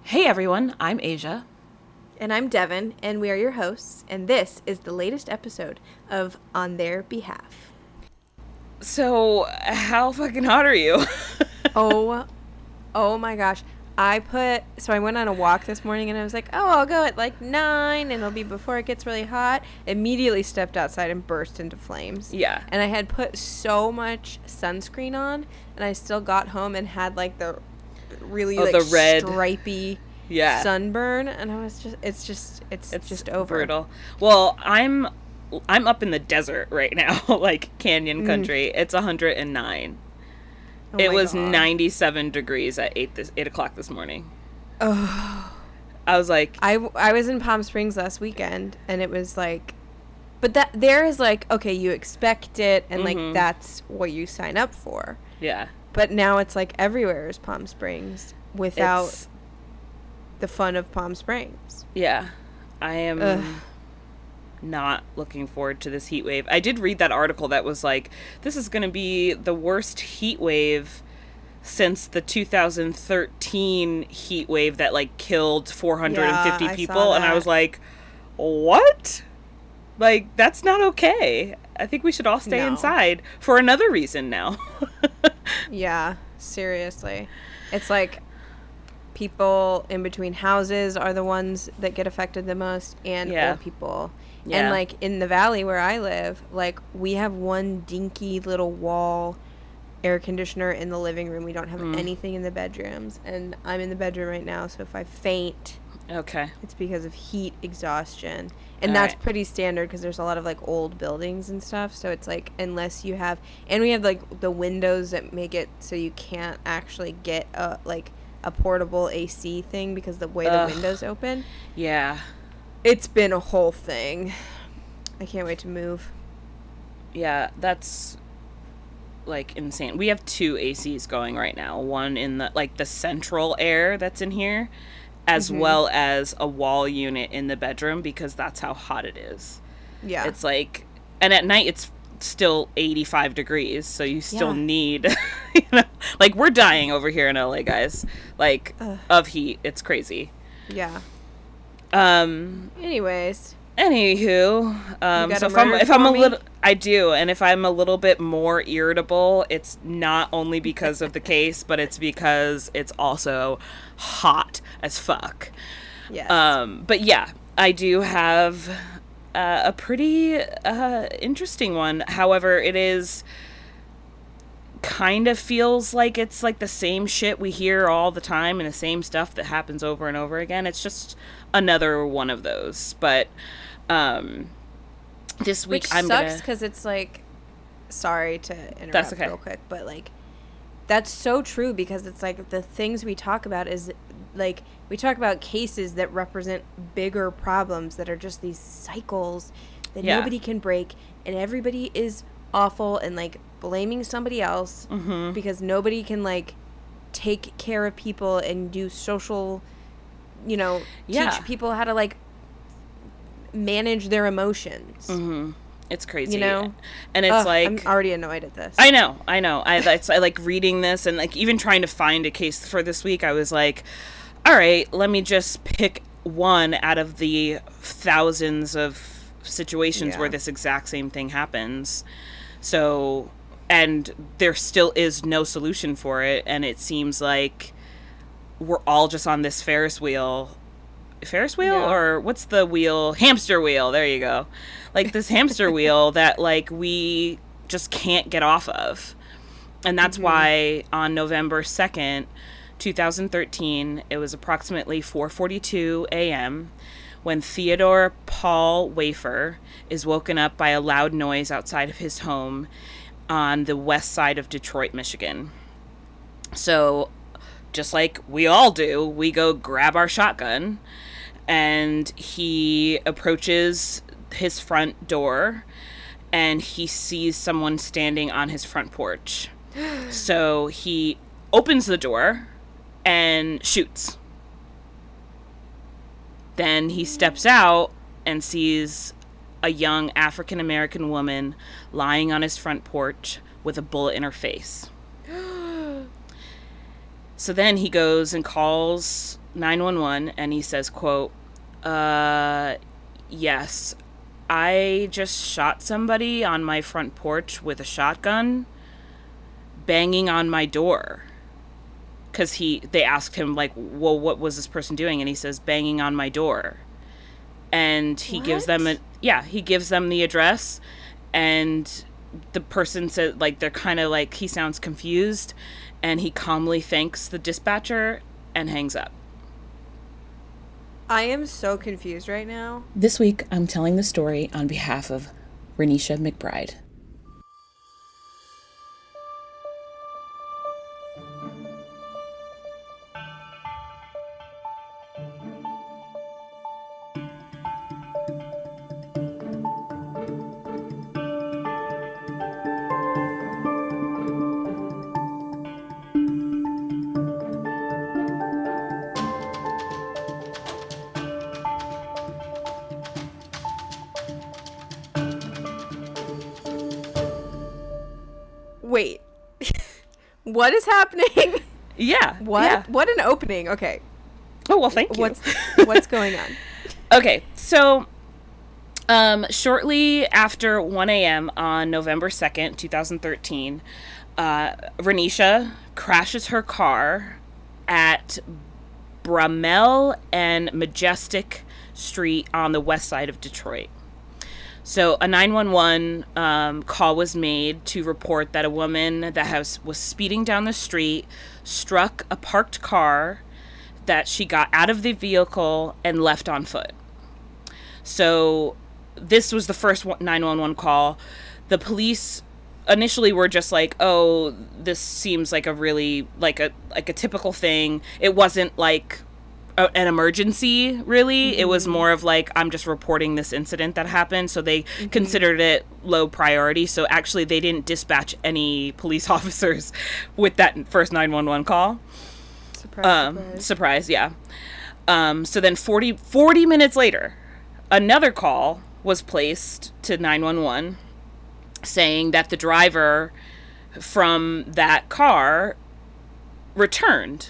Hey everyone, I'm Asia. And I'm Devin, and we are your hosts, and this is the latest episode of On Their Behalf. So, how fucking hot are you? Oh, oh my gosh. I went on a walk this morning and I was like, oh, I'll go at like 9 and it'll be before it gets really hot. Immediately stepped outside and burst into flames. Yeah. And I had put so much sunscreen on, and I still got home and had like the really the red stripy sunburn, and I was it's just over. Brutal. Well, I'm up in the desert right now, like canyon country. It's 109. Oh it my was God. 97 degrees at 8 o'clock this morning. Oh. I was like, I was in Palm Springs last weekend, and it was like, but that there is like, okay, you expect it, and like that's what you sign up for. yeah. But now it's like everywhere is Palm Springs without the fun of Palm Springs. Yeah. I am not looking forward to this heat wave. I did read that article that was like, this is going to be the worst heat wave since the 2013 heat wave that like killed 450 Yeah, people. And I was like, what? Like, that's not okay. I think we should all stay No. inside for another reason now. Yeah, seriously. It's like people in between houses are the ones that get affected the most, and Yeah. old people. Yeah. And like in the valley where I live, like we have one dinky little wall air conditioner in the living room. We don't have anything in the bedrooms, and I'm in the bedroom right now, so if I faint, Okay. it's because of heat exhaustion. And All that's right. pretty standard because there's a lot of like old buildings and stuff, so it's like unless you have, and we have like the windows that make it so you can't actually get a portable AC thing because the way the windows open. Yeah. It's been a whole thing. I can't wait to move. Yeah, that's like insane. We have two ACs going right now. One in the like the central air that's in here, as well as a wall unit in the bedroom because that's how hot it is. Yeah. It's like, and at night it's still 85 degrees, so you still Yeah. need, you know, like we're dying over here in LA, guys. Like of heat. It's crazy. Yeah. Um Anyways, Anywho, got so a if murder I'm for a me? little, I do, and if I'm a little bit more irritable, it's not only because of the case, but it's because it's also hot as fuck. yes. But yeah, I do have a pretty interesting one. However, it is kind of feels like it's like the same shit we hear all the time and the same stuff that happens over and over again. It's just another one of those. But this week Which I'm sucks gonna. because it's like, sorry to interrupt That's okay. real quick, but like, that's so true because it's like the things we talk about is like we talk about cases that represent bigger problems that are just these cycles that Yeah. nobody can break, and everybody is awful and like blaming somebody else because nobody can like take care of people and do social, Yeah. teach people how to like manage their emotions. It's crazy, You know? and it's Ugh, like I'm already annoyed at this. I know. I like reading this and like even trying to find a case for this week. I was like, all right, let me just pick one out of the thousands of situations Yeah. where this exact same thing happens. So, and there still is no solution for it, and it seems like we're all just on this Ferris wheel, Yeah. or what's the wheel? Hamster wheel. There you go. Like this hamster wheel that like we just can't get off of. And that's why on November 2nd, 2013, it was approximately 4:42 a.m. when Theodore Paul Wafer is woken up by a loud noise outside of his home on the west side of Detroit, Michigan. So, just like we all do, we go grab our shotgun, and he approaches his front door, and he sees someone standing on his front porch. So he opens the door and shoots. Then he steps out and sees a young African American woman lying on his front porch with a bullet in her face. So then he goes and calls 911 and he says, quote, yes, I just shot somebody on my front porch with a shotgun banging on my door. Because they asked him, like, well, what was this person doing? And he says, banging on my door. And he gives them he gives them the address, and the person said, like, they're kind of like, he sounds confused, and he calmly thanks the dispatcher and hangs up. I am so confused right now. This week, I'm telling the story on behalf of Renisha McBride. Wait. What is happening? Yeah. What? Yeah. What an opening. Okay. Oh, well, thank you. What's going on? Okay, so shortly after 1 a.m. on November 2nd, 2013, Renisha crashes her car at Bramell and Majestic Street on the west side of Detroit. So a 911 call was made to report that a woman that was speeding down the street struck a parked car, that she got out of the vehicle and left on foot. So this was the first 911 call. The police initially were just like, oh, this seems like a really, like a typical thing. It wasn't like an emergency, really. Mm-hmm. It was more of like, I'm just reporting this incident that happened. So they considered it low priority. So actually they didn't dispatch any police officers with that first 911 call. Surprise, yeah. So then 40 minutes later, another call was placed to 911 saying that the driver from that car returned.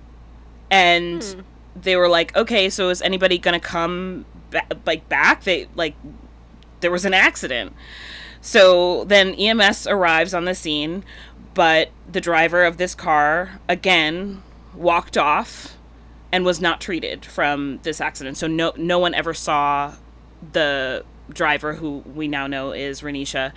And they were like, okay, so is anybody going to come back? There was an accident. So then EMS arrives on the scene, but the driver of this car, again, walked off and was not treated from this accident. So no one ever saw the driver, who we now know is Renisha,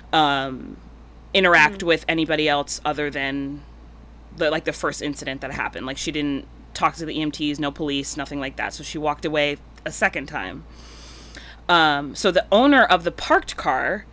interact with anybody else other than the first incident that happened. Like, she didn't talk to the EMTs, no police, nothing like that. So she walked away a second time. So the owner of the parked car,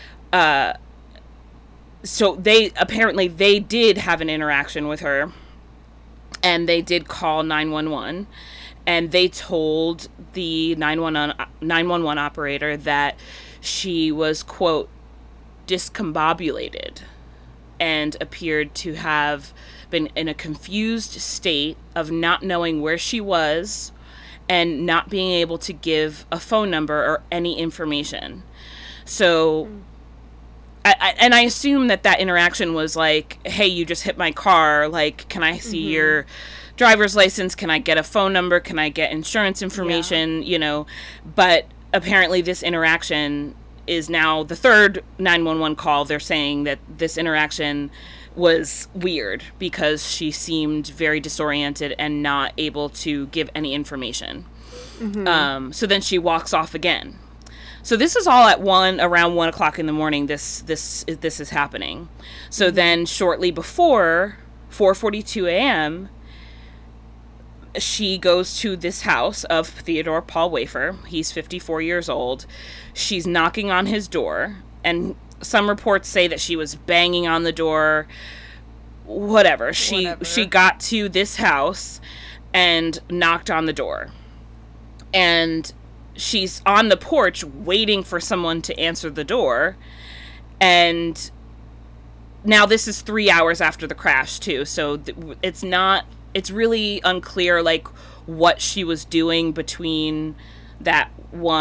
so they did have an interaction with her, and they did call 911, and they told the 911 operator that she was, quote, discombobulated and appeared to have been in a confused state of not knowing where she was and not being able to give a phone number or any information. So I assume that interaction was like, hey, you just hit my car. Like, can I see your driver's license? Can I get a phone number? Can I get insurance information? Yeah. You know, but apparently this interaction is now the third 911 call. They're saying that this interaction was weird because she seemed very disoriented and not able to give any information. So then she walks off again. So this is all at around 1 o'clock in the morning. This is happening. So then shortly before 4:42 a.m., she goes to this house of Theodore Paul Wafer. He's 54 years old. She's knocking on his door, and some reports say that she was banging on the door. Whatever. She got to this house and knocked on the door. And she's on the porch waiting for someone to answer the door. And now this is 3 hours after the crash, too. So it's really unclear, like, what she was doing between that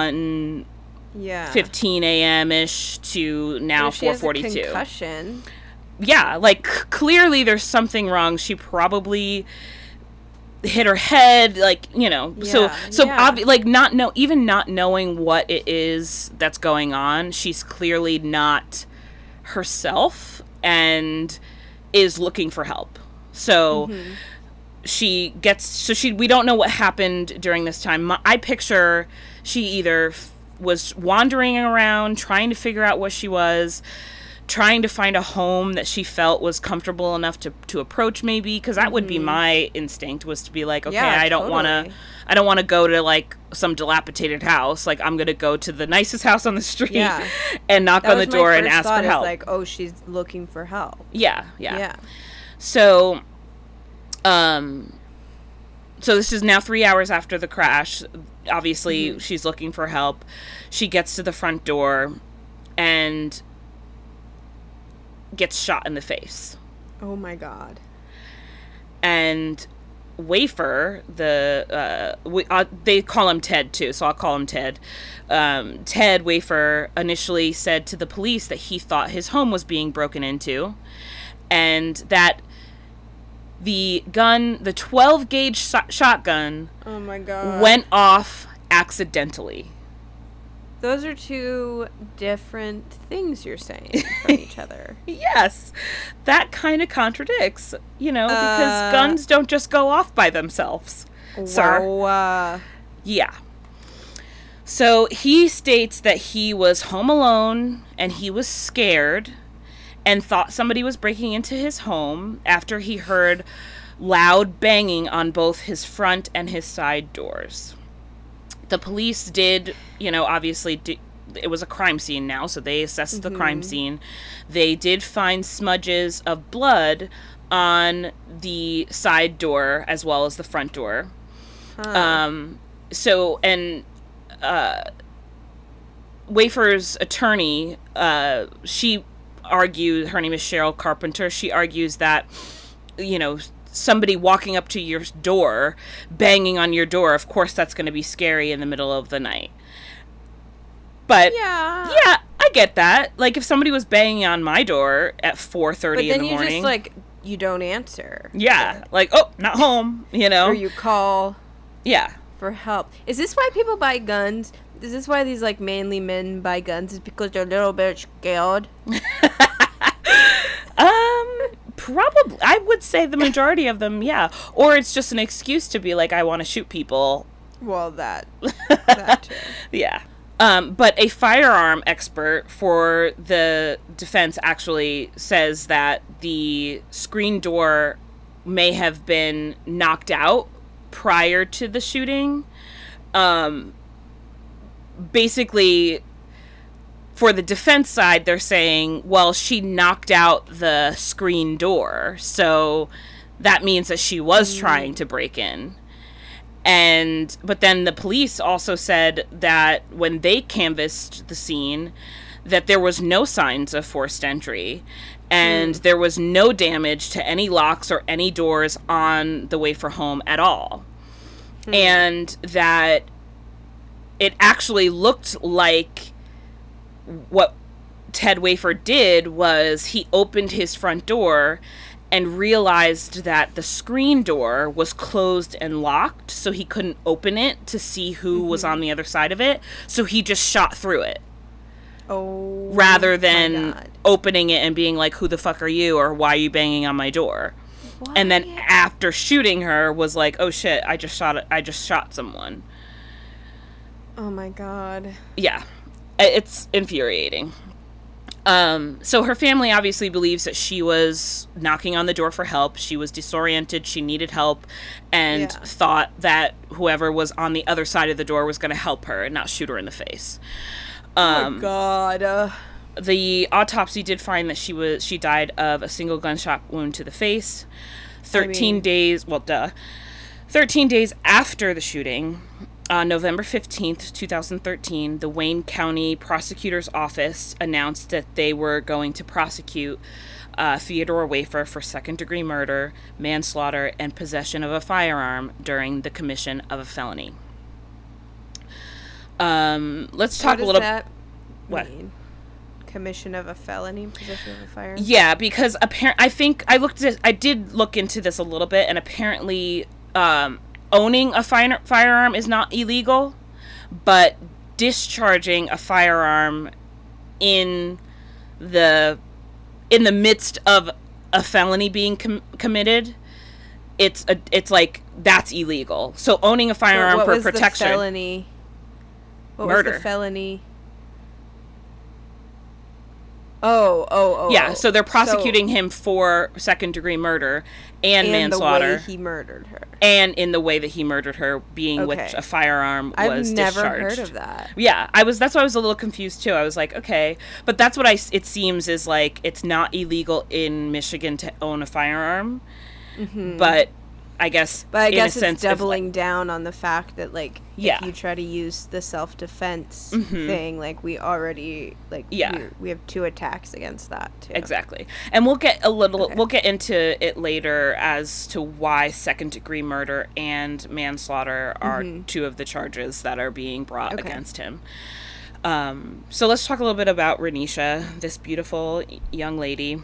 1:15 a.m.-ish to now 4:42. Concussion. Yeah, like, clearly there's something wrong. She probably hit her head, like, you know. Like, even not knowing what it is that's going on, she's clearly not herself and is looking for help. So we don't know what happened during this time. I picture she either was wandering around trying to figure out what she was, trying to find a home that she felt was comfortable enough to approach, maybe, because that would be my instinct, was to be like, okay, I don't want to go to like some dilapidated house. Like, I'm gonna go to the nicest house on the street and knock on the door and ask for help. Like, oh, she's looking for help. Yeah. So this is now 3 hours after the crash. Obviously, she's looking for help. She gets to the front door and gets shot in the face. Oh my God. And Wafer, they call him Ted too, so I'll call him Ted. Ted Wafer initially said to the police that he thought his home was being broken into, and that the 12 gauge shotgun, oh my God, went off accidentally. Those are two different things you're saying from each other. Yes. That kind of contradicts, because guns don't just go off by themselves. Wow. Yeah. So he states that he was home alone and he was scared and thought somebody was breaking into his home after he heard loud banging on both his front and his side doors. The police did, obviously, it was a crime scene now, so they assessed the crime scene. They did find smudges of blood on the side door as well as the front door. Wafer's attorney, she argued, her name is Cheryl Carpenter, she argues that, somebody walking up to your door, banging on your door, of course that's going to be scary in the middle of the night. But yeah, I get that. Like, if somebody was banging on my door at 4:30 in the morning, but then you just you don't answer. Yeah, like, oh, not home, or you call. Yeah, for help. Is this why people buy guns? Is this why these manly men buy guns? Is because they're a little bit scared? Probably, I would say the majority of them, yeah. Or it's just an excuse to be like, I want to shoot people. Well, that too. Yeah. But a firearm expert for the defense actually says that the screen door may have been knocked out prior to the shooting. Basically, for the defense side, they're saying, well, she knocked out the screen door, so that means that she was trying to break in. But then the police also said that when they canvassed the scene, that there was no signs of forced entry, and there was no damage to any locks or any doors on the Wafer home at all. And that it actually looked like what Ted Wafer did was he opened his front door and realized that the screen door was closed and locked, so he couldn't open it to see who was on the other side of it, so he just shot through it. Oh, rather than opening it and being like, who the fuck are you, or why are you banging on my door? Why? And then after shooting her was like, oh shit, I just shot someone. Oh my God. Yeah. It's infuriating. So her family obviously believes that she was knocking on the door for help. She was disoriented. She needed help and thought that whoever was on the other side of the door was going to help her and not shoot her in the face. Oh my God. The autopsy did find that she died of a single gunshot wound to the face. 13 days after the shooting, on November 15th, 2013, the Wayne County Prosecutor's Office announced that they were going to prosecute Theodore Wafer for second-degree murder, manslaughter, and possession of a firearm during the commission of a felony. Let's talk a little... What does that mean? Commission of a felony, possession of a firearm? Yeah, because I did look into this a little bit, and apparently owning a firearm is not illegal, but discharging a firearm in the midst of a felony being committed, it's like that's illegal. So owning a firearm for protection. The felony? What murder. was the felony? Oh. Yeah, so they're prosecuting him for second-degree murder and manslaughter. And the way he murdered her. And in the way that he murdered her, being which a firearm was discharged. I've never heard of that. Yeah, that's why I was a little confused too. I was like, okay, but that's what it seems is like it's not illegal in Michigan to own a firearm, but I guess it's doubling down on the fact that like if you try to use the self-defense thing, like we already we have 2 attacks against that too. Exactly. And we'll get into it later as to why second-degree murder and manslaughter are 2 of the charges that are being brought against him. So let's talk a little bit about Renisha, this beautiful young lady.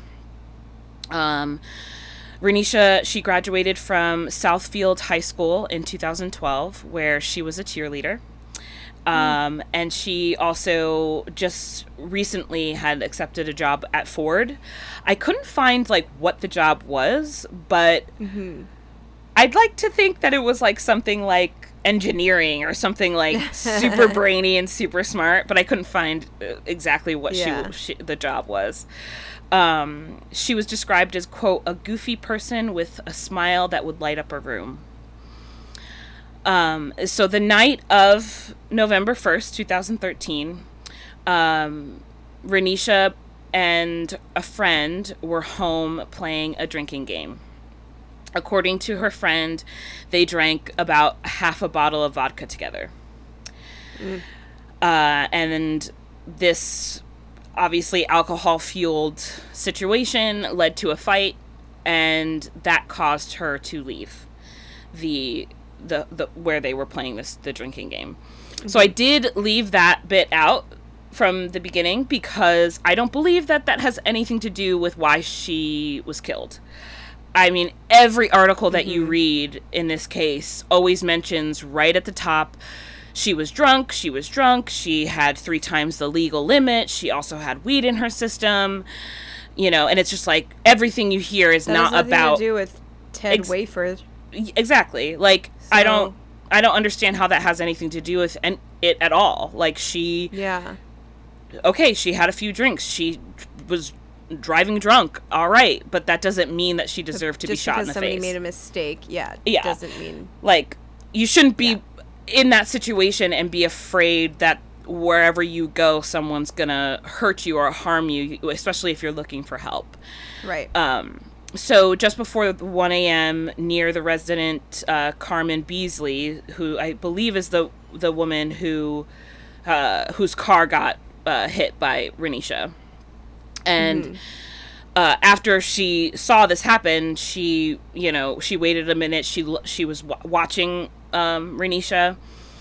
Renisha, she graduated from Southfield High School in 2012, where she was a cheerleader. And she also just recently had accepted a job at Ford. I couldn't find, like, what the job was, but I'd like to think that it was, like, something like engineering or something, like, super brainy and super smart, but I couldn't find exactly what the job was. She was described as, quote, a goofy person with a smile that would light up a room. So the night of November 1st, 2013, Renisha and a friend were home playing a drinking game. According to her friend, they drank about half a bottle of vodka together. And this obviously alcohol-fueled situation led to a fight, and that caused her to leave the where they were playing the drinking game. So I did leave that bit out from the beginning because I don't believe that has anything to do with why she was killed. I mean, every article that you read in this case always mentions right at the top, she was drunk, she had 3 times the legal limit, she also had weed in her system, and it's just like everything you hear is not about... That has nothing to do with Ted Wafer. Exactly. Like, so... I don't understand how that has anything to do with it at all. Like, she... Yeah. Okay, she had a few drinks, she was driving drunk, all right, but that doesn't mean that she deserved to be shot in the face. Just because somebody made a mistake, doesn't mean... Like, you shouldn't be... in that situation and be afraid that wherever you go, someone's gonna hurt you or harm you, especially if you're looking for help. Right. So just before 1 a.m., near the resident Carmen Beasley, who I believe is the woman whose car got hit by Renisha, and after she saw this happen, she waited a minute. She was watching Renisha,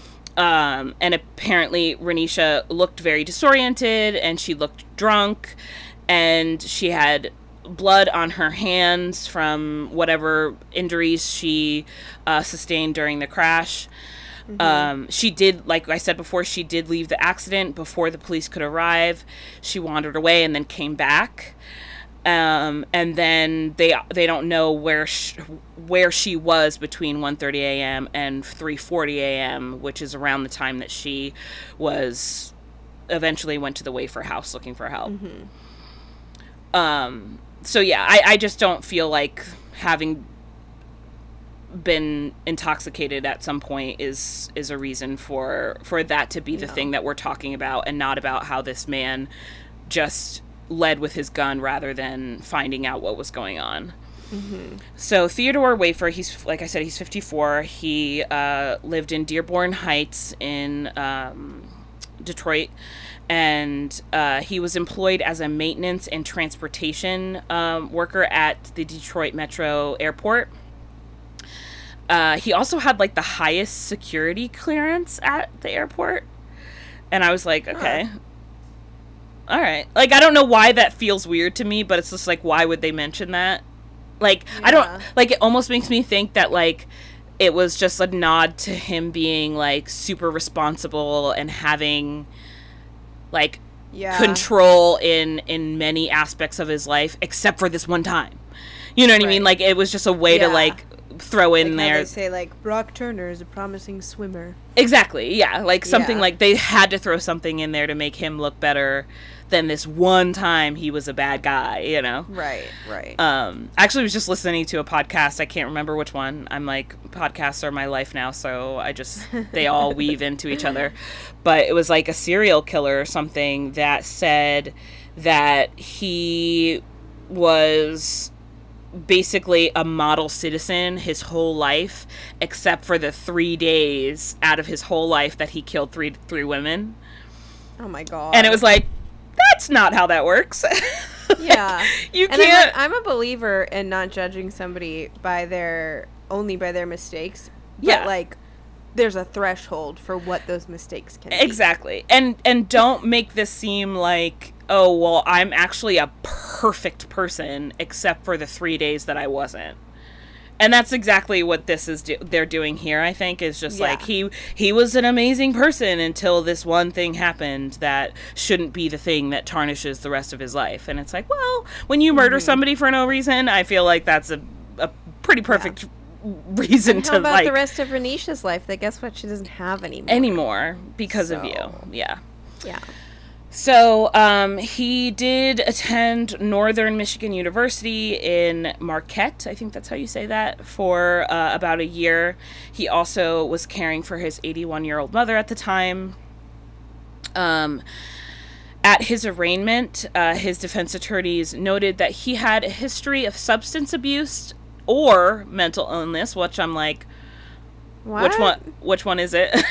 and apparently Renisha looked very disoriented, and she looked drunk, and she had blood on her hands from whatever injuries she sustained during the crash. She did, like I said before, she did leave the accident before the police could arrive. She wandered away and then came back. And then they don't know where she was between 1:30 a.m. and 3:40 a.m., which is around the time that she was eventually went to the Wafer house looking for help. So yeah, I just don't feel like having been intoxicated at some point is a reason for that to be the thing that we're talking about, and not about how this man just led with his gun rather than finding out what was going on. So Theodore Wafer, he's, like I said, he's 54. He lived in Dearborn Heights in Detroit, and he was employed as a maintenance and transportation worker at the Detroit Metro Airport. He also had like the highest security clearance at the airport, and I was like, okay, all right. Like, I don't know why that feels weird to me, but it's just like, why would they mention that? Like, I don't, like, it almost makes me think that, like, it was just a nod to him being like super responsible and having like control in many aspects of his life, except for this one time. You know what I mean? Like, it was just a way to like throw in like there. How they say like Brock Turner is a promising swimmer. Exactly. Yeah. Like something like they had to throw something in there to make him look better than this one time he was a bad guy, you know? Right. Actually, I was just listening to a podcast. I can't remember which one. I'm like, podcasts are my life now, so they all weave into each other. But it was like a serial killer or something that said that he was basically a model citizen his whole life, except for the 3 days out of his whole life that he killed three women. Oh my God. And it was like, that's not how that works. Yeah. You can't. I'm a believer in not judging somebody only by their mistakes. But like, there's a threshold for what those mistakes can be. Exactly. And don't make this seem like, oh, well, I'm actually a perfect person except for the 3 days that I wasn't. And that's exactly what this is they're doing here, I think, is just like he was an amazing person until this one thing happened that shouldn't be the thing that tarnishes the rest of his life. And it's like, well, when you murder somebody for no reason, I feel like that's a pretty perfect reason and to how about like the rest of Renisha's life? That guess what? She doesn't have anymore because of you. Yeah. So, he did attend Northern Michigan University in Marquette, I think that's how you say that, for about a year. He also was caring for his 81-year-old mother at the time. At his arraignment, his defense attorneys noted that he had a history of substance abuse or mental illness, which I'm like, what? Which one is it?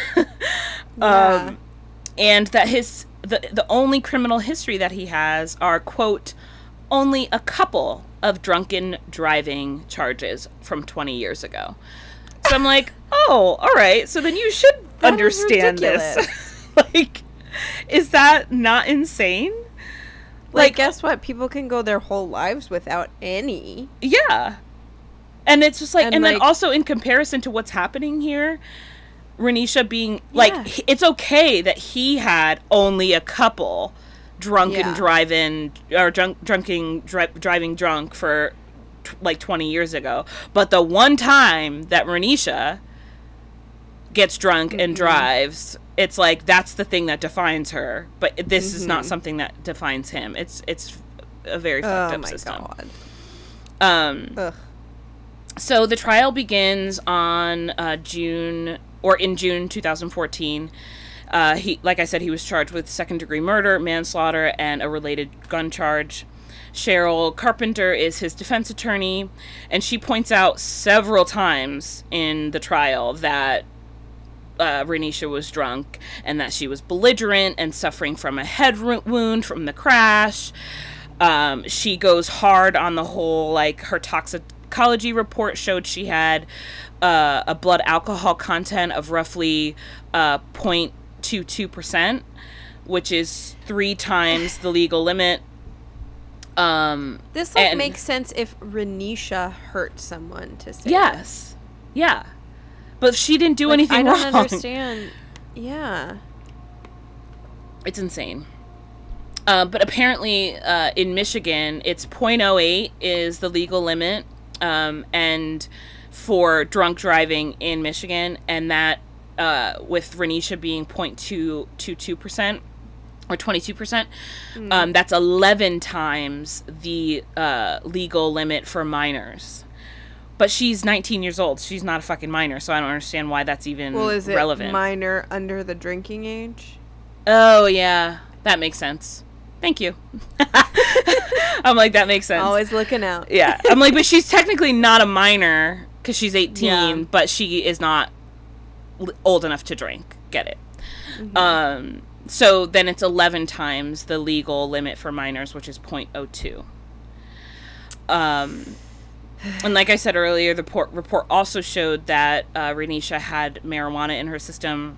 And that the only criminal history that he has are, quote, only a couple of drunken driving charges from 20 years ago. So I'm like, oh, all right. So then you should understand this. Like, is that not insane? Like, guess what? People can go their whole lives without any. Yeah. And it's just like, and then also in comparison to what's happening here, Renisha being like, it's okay that he had only a couple drunken driving or driving drunk for like 20 years ago, but the one time that Renisha gets drunk and drives, it's like that's the thing that defines her. But this is not something that defines him. It's a very fucked up system. God. So the trial begins on in June 2014. He, like I said, he was charged with second-degree murder, manslaughter, and a related gun charge. Cheryl Carpenter is his defense attorney, and she points out several times in the trial that Renisha was drunk and that she was belligerent and suffering from a head wound from the crash. She goes hard on the whole, like, her toxicology report showed she had a blood alcohol content of roughly 0.22%, which is 3 times the legal limit. This makes sense if Renisha hurt someone to say yes. Yeah. But she didn't do anything wrong. I don't understand. Yeah. It's insane. But apparently in Michigan, it's 0.08 is the legal limit. And for drunk driving in Michigan, and that with Renisha being 0.22% or 22%, that's 11 times the legal limit for minors. But she's 19 years old. She's not a fucking minor, so I don't understand why that's even relevant. It minor under the drinking age? Oh, yeah. That makes sense. Thank you. I'm like, that makes sense. Always looking out. Yeah. I'm like, but she's technically not a minor because she's 18, but she is not old enough to drink. Get it? So then it's 11 times the legal limit for minors, which is 0.02. And like I said earlier, the report also showed that Renisha had marijuana in her system.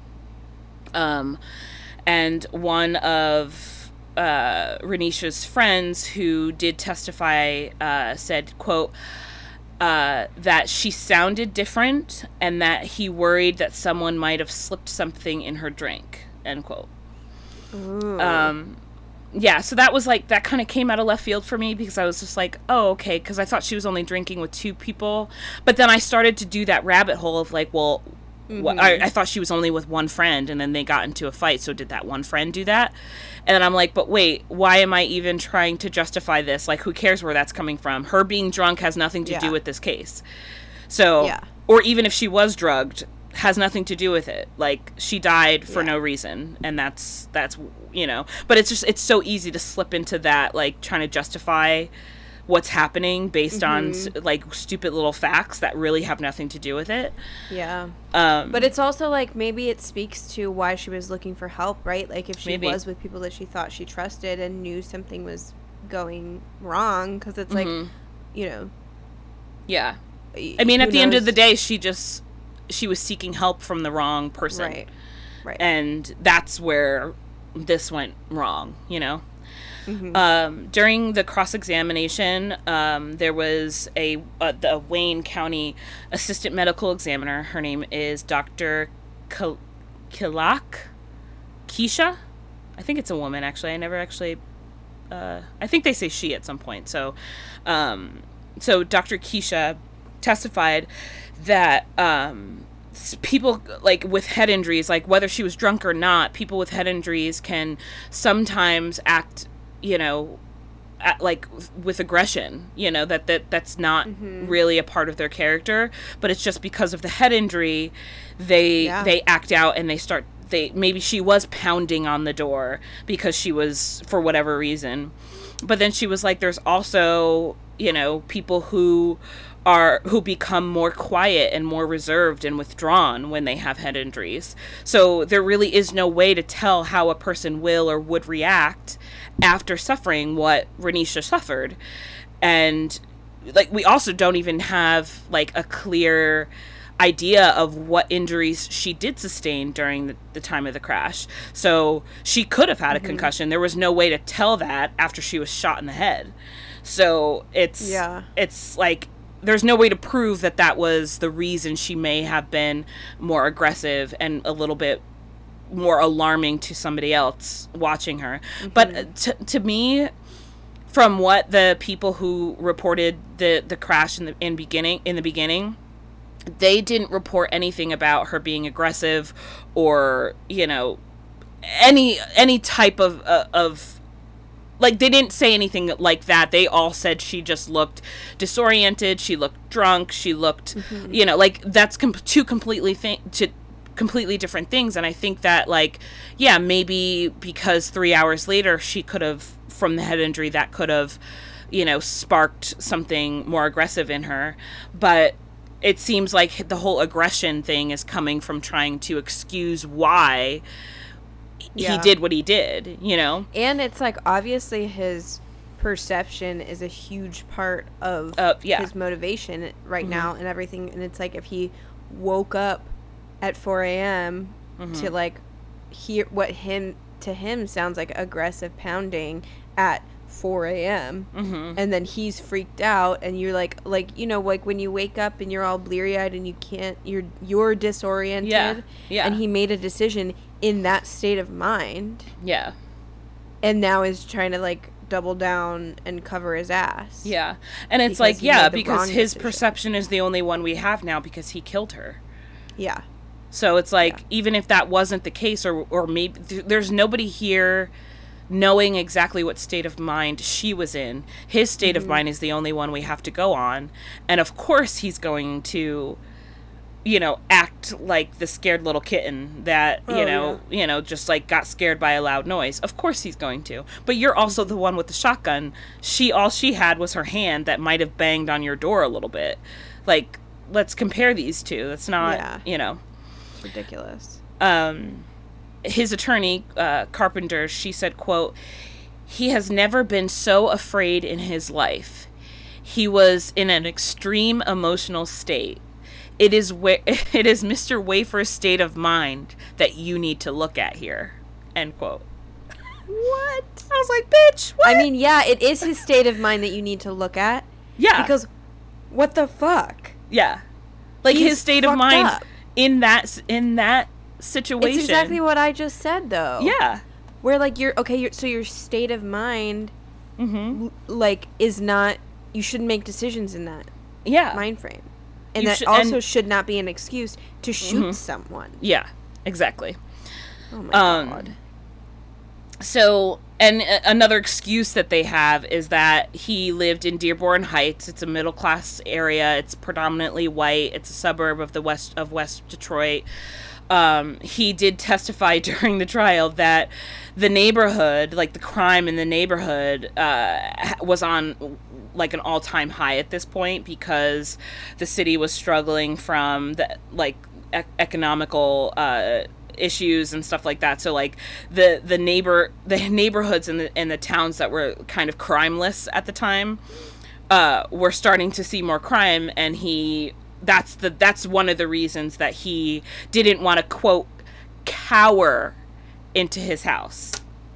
And one of Renisha's friends who did testify said, quote, that she sounded different and that he worried that someone might have slipped something in her drink, end quote. Ooh. Yeah, so that was like, that kind of came out of left field for me because I was just like, oh, okay, because I thought she was only drinking with 2 people. But then I started to do that rabbit hole of like, well, I thought she was only with 1 friend, and then they got into a fight, so did that 1 friend do that? And then I'm like, but wait, why am I even trying to justify this? Like, who cares where that's coming from? Her being drunk has nothing to do with this case. So, or even if she was drugged, has nothing to do with it. Like, she died for no reason, and that's you know. But it's just, it's so easy to slip into that, like, trying to justify what's happening based on like stupid little facts that really have nothing to do with it. Yeah. But it's also like, maybe it speaks to why she was looking for help, right? Like, if she was with people that she thought she trusted and knew something was going wrong, because it's like, you know. Yeah. I mean, at the end of the day, she was seeking help from the wrong person. Right. And that's where this went wrong, you know? During the cross-examination, there was the Wayne County assistant medical examiner. Her name is Dr. Keisha. I think it's a woman, actually. I never actually... I think they say she at some point. So Dr. Keisha testified that people, like, with head injuries, like, whether she was drunk or not, people with head injuries can sometimes act, you know, like, with aggression, you know, that's not really a part of their character, but it's just because of the head injury, they act out, and maybe she was pounding on the door because she was, for whatever reason. But then she was like, there's also, you know, people who become more quiet and more reserved and withdrawn when they have head injuries. So there really is no way to tell how a person will or would react after suffering what Renisha suffered. And, like, we also don't even have, like, a clear idea of what injuries she did sustain during the time of the crash. So she could have had a concussion. There was no way to tell that after she was shot in the head. So it's like, there's no way to prove that was the reason she may have been more aggressive and a little bit more alarming to somebody else watching her. But to me, from what the people who reported the crash in the beginning, they didn't report anything about her being aggressive or, you know, any type of like, they didn't say anything like that. They all said she just looked disoriented. She looked drunk. She looked, you know, like, that's two completely different things. And I think that, like, yeah, maybe because 3 hours later she could have, from the head injury, that could have, you know, sparked something more aggressive in her. But it seems like the whole aggression thing is coming from trying to excuse why he did what he did, you know? And it's like, obviously his perception is a huge part of his motivation right now and everything. And it's like, if he woke up at 4 a.m. to, like, hear what to him sounds like aggressive pounding at 4 a.m. And then he's freaked out, and you're like, you know, like, when you wake up and you're all bleary-eyed and you can't, you're disoriented. And he made a decision in that state of mind. And now is trying to, like, double down and cover his ass. And it's like, because his perception is the only one we have now because he killed her. So it's like, even if that wasn't the case, or maybe there's nobody here knowing exactly what state of mind she was in. His state of mind is the only one we have to go on. And of course he's going to, you know, act like the scared little kitten that, you know, just, like, got scared by a loud noise. Of course he's going to. But you're also the one with the shotgun. All she had was her hand that might have banged on your door a little bit. Like, let's compare these two. That's not, you know. It's ridiculous. His attorney, Carpenter, she said, quote, "He has never been so afraid in his life. He was in an extreme emotional state. It is Mr. Wafer's state of mind that you need to look at here." End quote. What? I was like, bitch, what? I mean, yeah, it is his state of mind that you need to look at. Yeah. Because What the fuck? Yeah. Like, He's his state of fucked mind up. in that situation. It's exactly what I just said, though. Yeah. Where, like, so your state of mind, Mm-hmm. like, is not, you shouldn't make decisions in that Yeah. mind frame. And You that should- also and- should not be an excuse to shoot someone. Yeah. Exactly. Oh my Um, god. So, and another excuse that they have is that he lived in Dearborn Heights. It's a middle class area. It's predominantly white. It's a suburb of West Detroit. He did testify during the trial that the neighborhood, like the crime in the neighborhood, was on like an all-time high at this point because the city was struggling from the economical issues and stuff like that. So like the neighborhoods and the towns that were kind of crimeless at the time were starting to see more crime, and that's one of the reasons that he didn't want to, quote, cower into his house.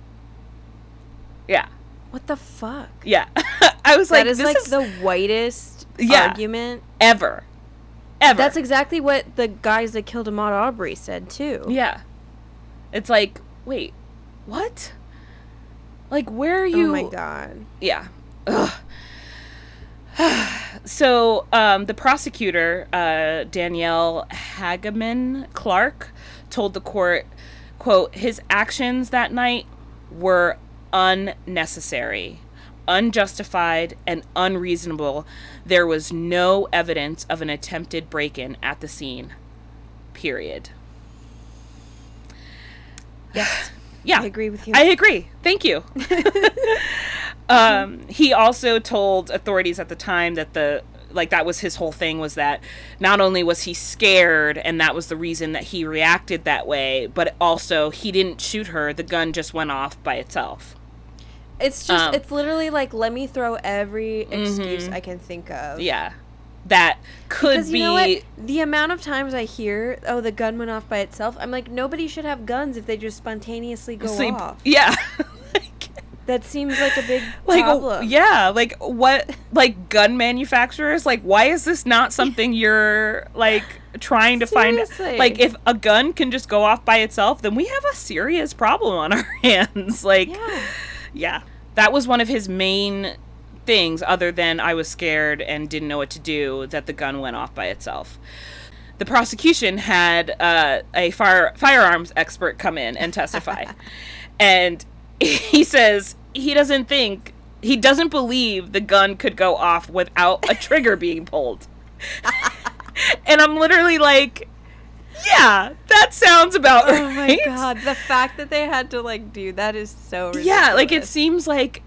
Yeah. What the fuck? Yeah. I was like, That is this like is the whitest Yeah. argument. ever. That's exactly what the guys that killed Ahmaud Arbery said too. Yeah. It's like, wait, what? Like, where are you? Oh my god. Yeah. Ugh. So, the prosecutor, Danielle Hageman Clark, told the court, quote, his actions that night were unnecessary, unjustified, and unreasonable. There was no evidence of an attempted break-in at the scene. Period. Yes. Yeah. I agree with you. I agree. Thank you. He also told authorities at the time that that was his whole thing, was that not only was he scared and that was the reason that he reacted that way, but also he didn't shoot her. The gun just went off by itself. It's just, it's literally like, let me throw every excuse I can think of. Yeah. That could Because be. you know what? The amount of times I hear, oh, the gun went off by itself, I'm like, nobody should have guns if they just spontaneously go off. Yeah. That seems like a big Like, problem. yeah, like, what, like, gun manufacturers, like, why is this not something you're, like, trying to Seriously. find? Like, if a gun can just go off by itself, then we have a serious problem on our hands. Like, yeah, that was one of his main things, other than I was scared and didn't know what to do, that the gun went off by itself. The prosecution had a firearms expert come in and testify. And he says he doesn't believe the gun could go off without a trigger being pulled. And I'm literally like, yeah, that sounds about right. Oh my god, the fact that they had to like do that is so ridiculous. Yeah, like it seems like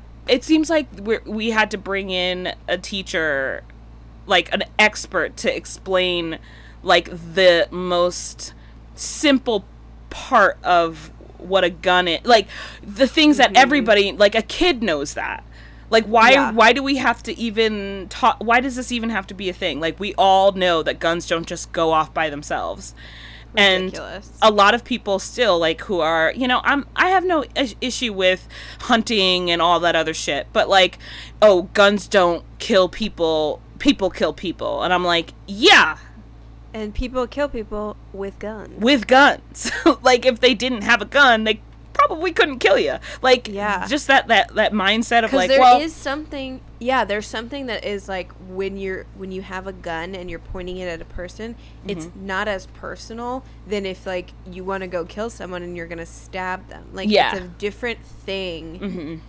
we had to bring in a teacher, like an expert, to explain like the most simple part of what a gun is, like the things that everybody, like a kid knows that. Like, why do we have to even talk? Why does this even have to be a thing? Like, we all know that guns don't just go off by themselves. Ridiculous. And a lot of people still, like, who are, you know, I have no issue with hunting and all that other shit, but like, oh, guns don't kill people, people kill people. And I'm like, yeah. And people kill people with guns. With guns. Like, if they didn't have a gun, they probably couldn't kill you. Like, just that mindset of like, there's something that is like, when you have a gun and you're pointing it at a person, it's not as personal than if like you want to go kill someone and you're gonna stab them. Like, it's a different thing.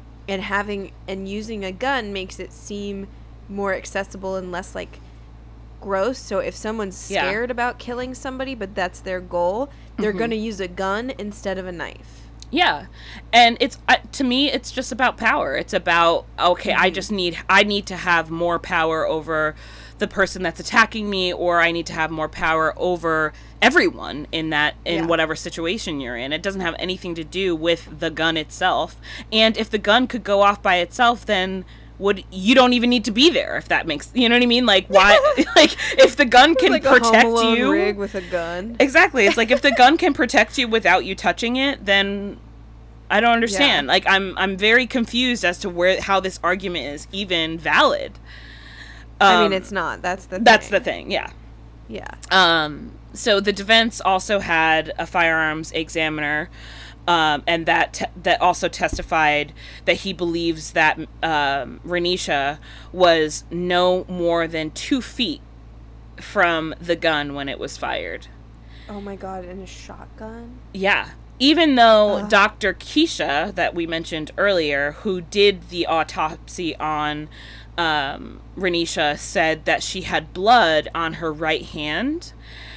And using a gun makes it seem more accessible and less like gross. So if someone's scared about killing somebody, but that's their goal, they're gonna use a gun instead of a knife. Yeah. And it's to me, it's just about power. It's about, okay, I need to have more power over the person that's attacking me, or I need to have more power over everyone in whatever situation you're in. It doesn't have anything to do with the gun itself. And if the gun could go off by itself, then you don't even need to be there, if that makes, you know what I mean? Like, why, like, if the gun can like protect a Home Alone you. rig with a gun. Exactly. It's like, if the gun can protect you without you touching it, then I don't understand. Like, I'm very confused as to how this argument is even valid. I mean, it's not. That's the thing. That's the thing, yeah. Yeah. So the defense also had a firearms examiner, and that also testified that he believes that Renisha was no more than 2 feet from the gun when it was fired. Oh my God, in a shotgun? Yeah. Even though Dr. Keisha, that we mentioned earlier, who did the autopsy on Renisha, said that she had blood on her right hand,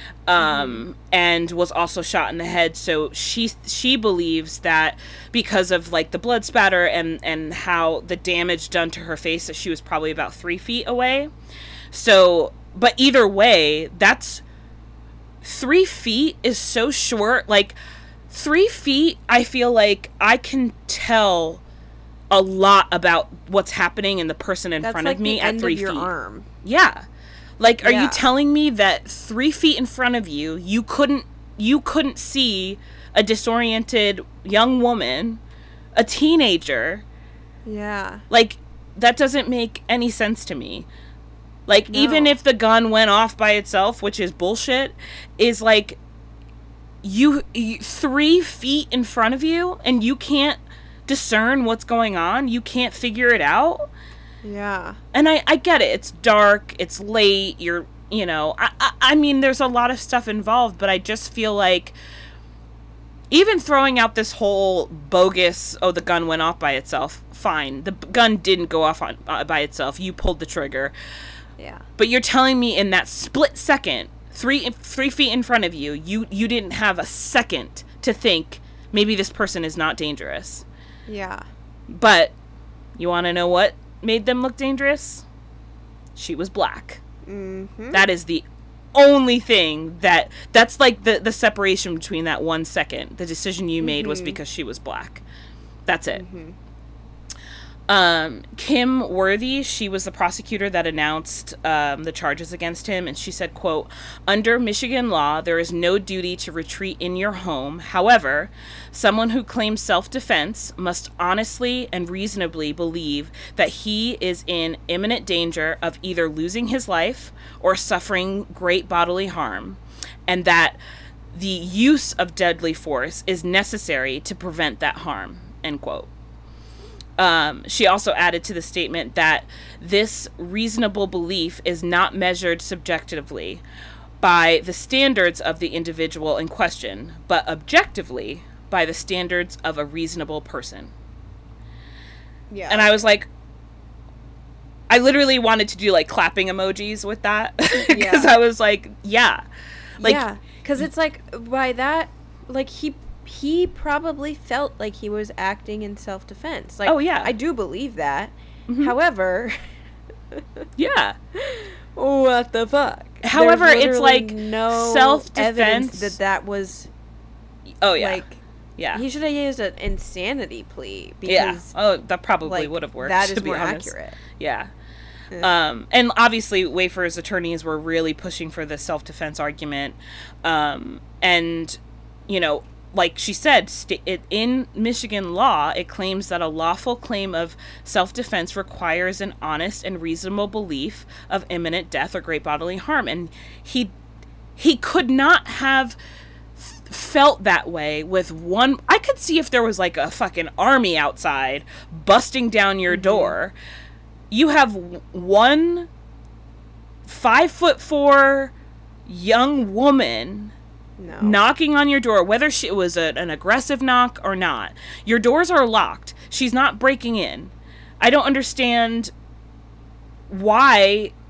and was also shot in the head. So she believes that because of like the blood spatter and how the damage done to her face, that she was probably about 3 feet away. So, but either way, that's 3 feet is so short. Like 3 feet, I feel like I can tell a lot about what's happening in the person in front of me at 3 feet. That's like the end of your arm. Yeah. Like, are you telling me that 3 feet in front of you, you couldn't see a disoriented young woman, a teenager? Yeah. Like, that doesn't make any sense to me. Like, even if the gun went off by itself, which is bullshit, is like, you 3 feet in front of you, and you can't discern what's going on. You can't figure it out. Yeah. And I get it. It's dark. It's late. I mean, there's a lot of stuff involved, but I just feel like even throwing out this whole bogus, the gun went off by itself, fine. The gun didn't go off by itself. You pulled the trigger. Yeah. But you're telling me in that split second, 3 feet in front of you, you didn't have a second to think maybe this person is not dangerous. Yeah. But you want to know what made them look dangerous? She was black. Mm-hmm. That is the only thing that's like the separation between that 1 second. The decision you made was because she was black. That's it. Mm-hmm. Kim Worthy, she was the prosecutor that announced the charges against him, and she said, quote, "Under Michigan law, there is no duty to retreat in your home. However, someone who claims self-defense must honestly and reasonably believe that he is in imminent danger of either losing his life or suffering great bodily harm, and that the use of deadly force is necessary to prevent that harm," end quote. She also added to the statement that this reasonable belief is not measured subjectively by the standards of the individual in question, but objectively by the standards of a reasonable person. Yeah. And I was like, I literally wanted to do like clapping emojis with that because I was like, yeah. Like, yeah, because it's like by that, like he probably felt like he was acting in self-defense. Like, oh, yeah. I do believe that. Mm-hmm. However... yeah. What the fuck? However, it's like no self-defense. That was... Oh, yeah. Like, yeah. He should have used an insanity plea. Because, yeah. Oh, that probably would have worked, that is to be more honest. accurate. Yeah. And obviously, Wafer's attorneys were really pushing for the self-defense argument. And, you know, like she said, in Michigan law, it claims that a lawful claim of self-defense requires an honest and reasonable belief of imminent death or great bodily harm. And he could not have felt that way with one. I could see if there was like a fucking army outside busting down your door. You have one 5'4" young woman knocking on your door, whether it was an aggressive knock or not. Your doors are locked. She's not breaking in. I don't understand why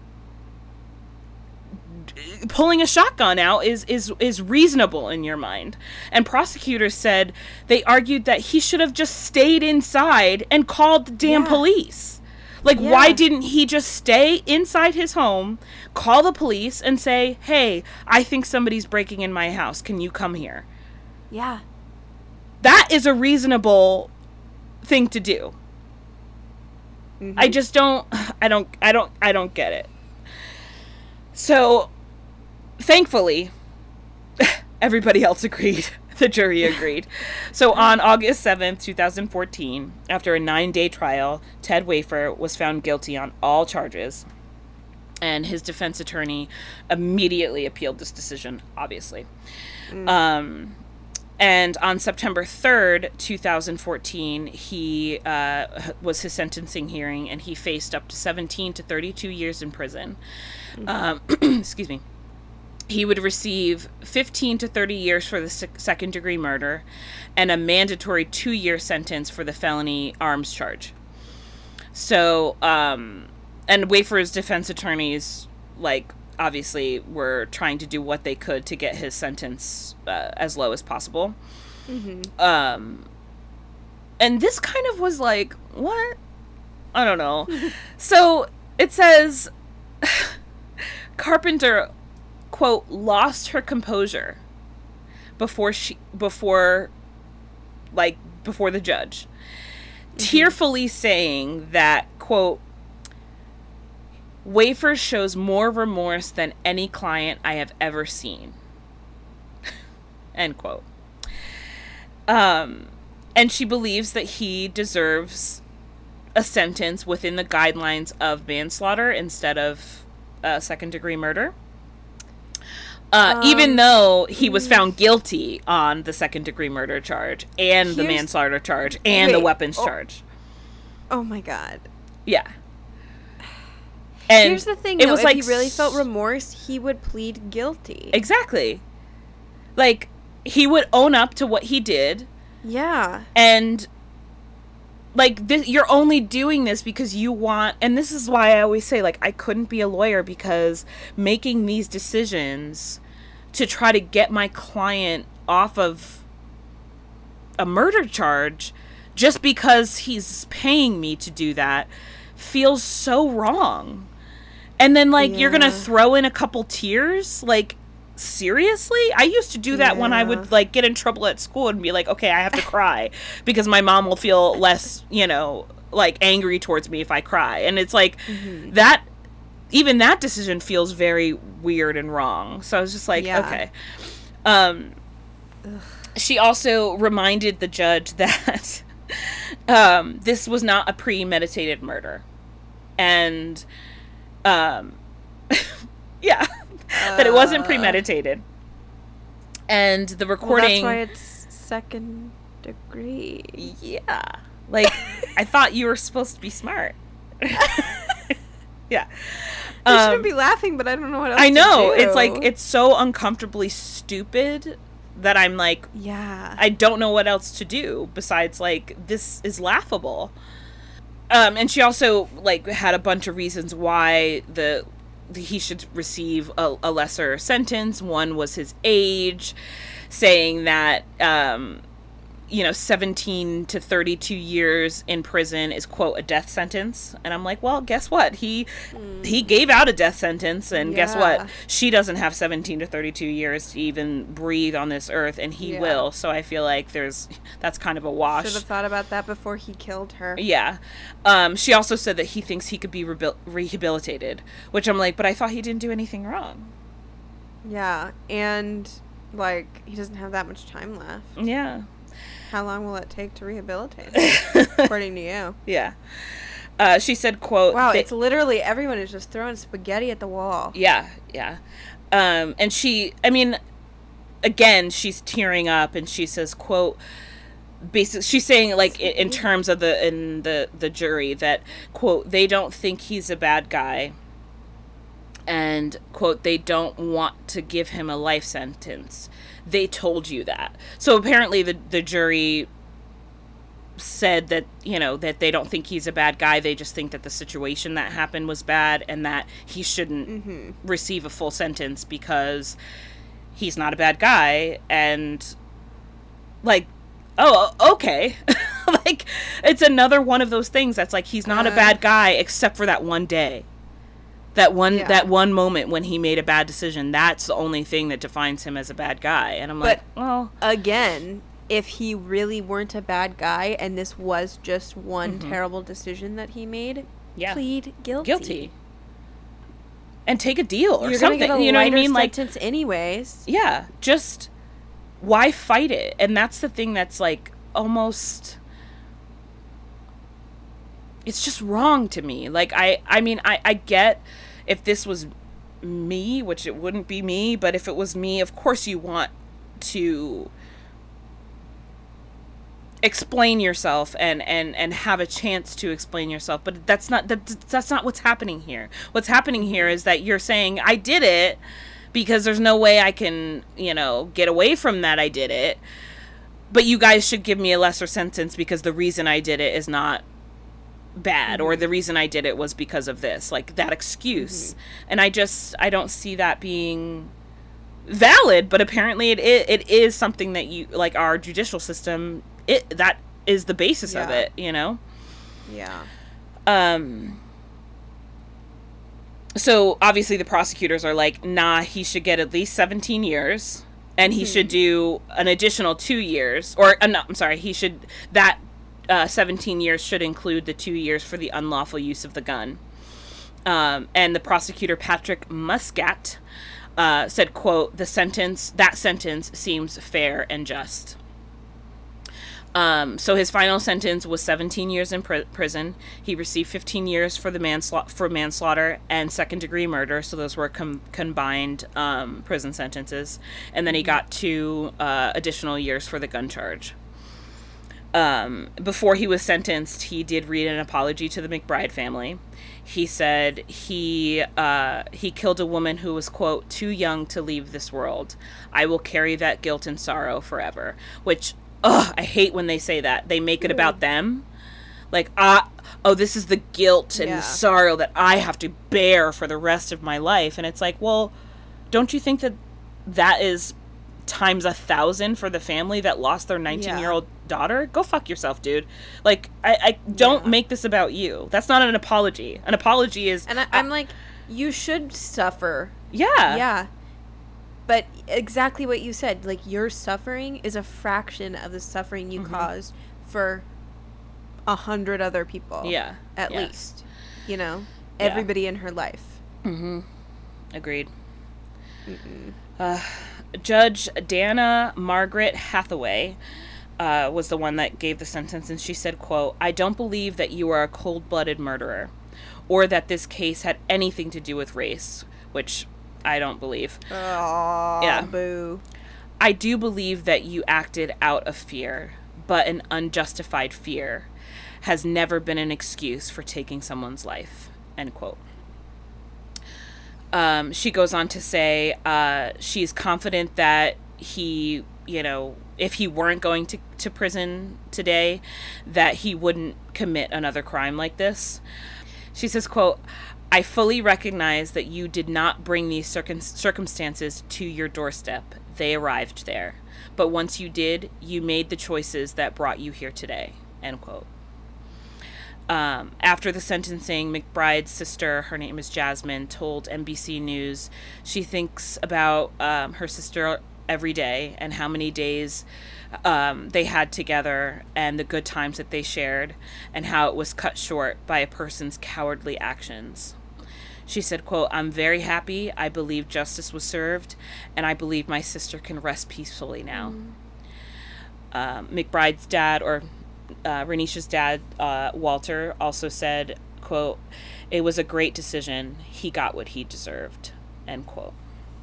pulling a shotgun out is reasonable in your mind. And prosecutors said they argued that he should have just stayed inside and called the damn police. Like, why didn't he just stay inside his home, call the police, and say, hey, I think somebody's breaking in my house. Can you come here? Yeah. That is a reasonable thing to do. Mm-hmm. I just don't get it. So, thankfully, everybody else agreed. The jury agreed. So on August 7th, 2014, after a 9-day trial, Ted Wafer was found guilty on all charges. And his defense attorney immediately appealed this decision, obviously. And on September 3rd, 2014, he was his sentencing hearing, and he faced up to 17 to 32 years in prison. Excuse me. He would receive 15 to 30 years for the second-degree murder and a mandatory 2-year sentence for the felony arms charge. So, and Wafer's defense attorneys, like, obviously were trying to do what they could to get his sentence as low as possible. And this kind of was like, what? I don't know. So it says Carpenter, quote, lost her composure before the judge, tearfully saying that, quote, Wafer shows more remorse than any client I have ever seen. End quote. And she believes that he deserves a sentence within the guidelines of manslaughter instead of second-degree murder. Even though he was found guilty on the second-degree murder charge and the manslaughter charge and the weapons charge. Oh my God. Yeah. And here's the thing, it though, was if like he really felt remorse, he would plead guilty. Exactly. Like, he would own up to what he did. Yeah. And, like, you're only doing this because you want... And this is why I always say, like, I couldn't be a lawyer, because making these decisions to try to get my client off of a murder charge just because he's paying me to do that feels so wrong. And then, like, you're gonna throw in a couple tears? Like, seriously? I used to do that when I would, like, get in trouble at school and be like, okay, I have to cry because my mom will feel less, you know, like, angry towards me if I cry. And it's like, that, even that decision feels very weird and wrong. So I was just like, okay. She also reminded the judge that this was not a premeditated murder. And, yeah, that it wasn't premeditated. And the recording... Well, that's why it's second degree. Yeah. Like, I thought you were supposed to be smart. Yeah. You shouldn't be laughing, but I don't know what else I know. to do. It's like, it's so uncomfortably stupid that I'm like... Yeah. I don't know what else to do besides, like, this is laughable. And she also, like, had a bunch of reasons why he should receive a lesser sentence. One was his age, saying that, 17 to 32 years in prison is, quote, a death sentence. And I'm like, well, guess what? He gave out a death sentence, and guess what? She doesn't have 17 to 32 years to even breathe on this earth, and he will. So I feel like that's kind of a wash. Should have thought about that before he killed her. Yeah. She also said that he thinks he could be rehabilitated, which I'm like, but I thought he didn't do anything wrong. Yeah, and, like, he doesn't have that much time left. Yeah. How long will it take to rehabilitate him, according to you? Yeah. She said, quote... Wow, it's literally everyone is just throwing spaghetti at the wall. Yeah, yeah. And she, I mean, again, she's tearing up, and she says, quote... Basically, she's saying, like, in terms of the jury, that, quote, they don't think he's a bad guy. And, quote, they don't want to give him a life sentence. They told you that. So apparently the jury said that, that they don't think he's a bad guy. They just think that the situation that happened was bad and that he shouldn't receive a full sentence because he's not a bad guy. And, like, oh, okay. Like, it's another one of those things that's like, he's not a bad guy except for that one day. That one moment when he made a bad decision, that's the only thing that defines him as a bad guy. And I'm like, well... Again, if he really weren't a bad guy and this was just one terrible decision that he made, plead guilty. Guilty. And take a deal or You're something. Gonna get a you know what I mean? Sentence anyways. Yeah. Just, why fight it? And that's the thing that's, like, almost... It's just wrong to me. Like, I mean, I get if this was me, which it wouldn't be me, but if it was me, of course you want to explain yourself and have a chance to explain yourself. But that's not what's happening here. What's happening here is that you're saying, I did it because there's no way I can, get away from that I did it. But you guys should give me a lesser sentence because the reason I did it is not bad, or the reason I did it was because of this, like that excuse. And I don't see that being valid, but apparently it is something that you, like, our judicial system, that is the basis of it, Yeah. So obviously the prosecutors are like, nah, he should get at least 17 years and he should do an additional 2 years, or no, I'm sorry, 17 years should include the 2 years for the unlawful use of the gun. And the prosecutor, Patrick Muscat, said, quote, that sentence seems fair and just. So his final sentence was 17 years in prison. He received 15 years for the manslaughter and second-degree murder. So those were combined prison sentences. And then he got 2 additional years for the gun charge. Before he was sentenced, he did read an apology to the McBride family. He said he killed a woman who was, quote, too young to leave this world. I will carry that guilt and sorrow forever. Which, I hate when they say that. They make it about them. Like, this is the guilt and the sorrow that I have to bear for the rest of my life. And it's like, well, don't you think that is times 1,000 for the family that lost their 19-year-old daughter? Go fuck yourself, dude. Like, I don't make this about you. That's not an apology. An apology is... And I'm like, you should suffer. Yeah. Yeah. But exactly what you said, like, your suffering is a fraction of the suffering you caused for 100 other people. Yeah. At least. Everybody in her life. Agreed. Judge Dana Margaret Hathaway was the one that gave the sentence, and she said, quote, I don't believe that you are a cold-blooded murderer or that this case had anything to do with race, which I don't believe. Oh, boo. I do believe that you acted out of fear, but an unjustified fear has never been an excuse for taking someone's life, end quote. She goes on to say she's confident that he, if he weren't going to prison today, that he wouldn't commit another crime like this. She says, quote, I fully recognize that you did not bring these circumstances to your doorstep. They arrived there. But once you did, you made the choices that brought you here today, end quote. After the sentencing, McBride's sister, her name is Jasmine, told NBC News she thinks about her sister every day and how many days they had together and the good times that they shared and how it was cut short by a person's cowardly actions. She said, quote, I'm very happy. I believe justice was served, and I believe my sister can rest peacefully now. McBride's dad, or Renisha's dad, Walter, also said, quote, it was a great decision. He got what he deserved, end quote.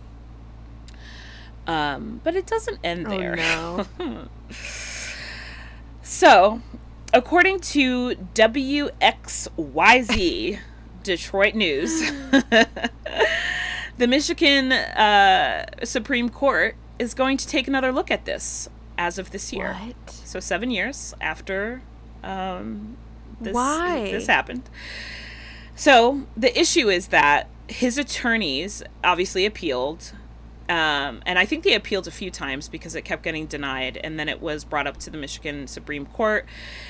But it doesn't end there. Oh, no. So, according to WXYZ Detroit News, the Michigan Supreme Court is going to take another look at this as of this year. What? So 7 years after Why? this happened. So the issue is that his attorneys obviously appealed. And I think they appealed a few times because it kept getting denied. And then it was brought up to the Michigan Supreme Court.